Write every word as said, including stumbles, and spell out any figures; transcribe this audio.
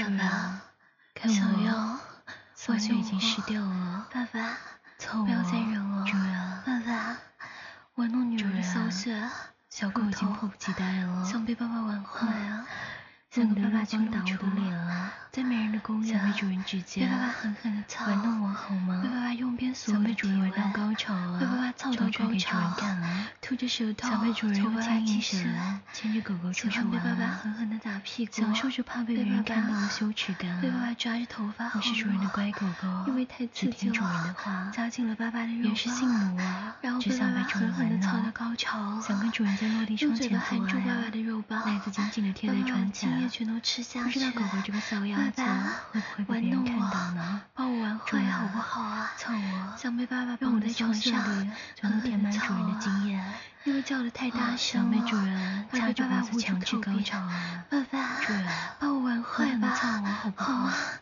爸爸， 看我， 我就已经湿掉了。 爸爸， 凑我， 不要再忍了。 主人， 爸爸，玩弄女儿的骚穴， 小狗已经迫不及待了， 想被爸爸玩坏啊！ 像个爸爸亲打我的脸啊， 在美人的宫想被主人指尖， 被爸爸狠狠地操， 玩弄我好吗？ 被爸爸用遍所有想的被主人玩到高潮啊， 被爸爸操到高潮，吐着舌头， 想被主人用坚硬手来牵着狗狗出去玩， 被爸爸狠狠地打屁股， 享受着怕被别人看到的羞耻感， 被爸爸抓着头发， 我是主人的乖狗狗， 因为太刺激了， 只听主人的话， 扎进了爸爸的肉包， 原是性奴啊， 然后只想被主人玩操到高潮， 想跟主人在落地窗前做爱啊，奶子紧紧地贴在床前，不知道狗狗这个骚样子会不会被别人看到呢？ 把我玩坏好不好啊？ 凑我， 想被爸爸让我的在床上， 就能填满主人的经验。 因为叫得太大声了，想被主人掐着脖子强制高潮啊！ 爸爸， 主人， 把我玩坏吧， 操我好不好？